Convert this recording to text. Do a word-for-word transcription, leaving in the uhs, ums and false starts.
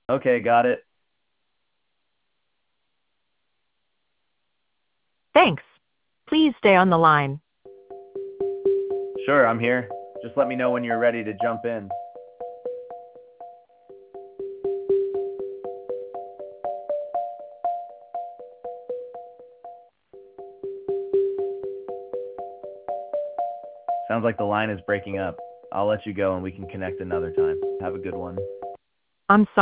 Okay, got it. Thanks. Please stay on the line. Sure, I'm here. Just let me know when you're ready to jump in. Sounds like the line is breaking up. I'll let you go and we can connect another time. Have a good one. I'm sorry.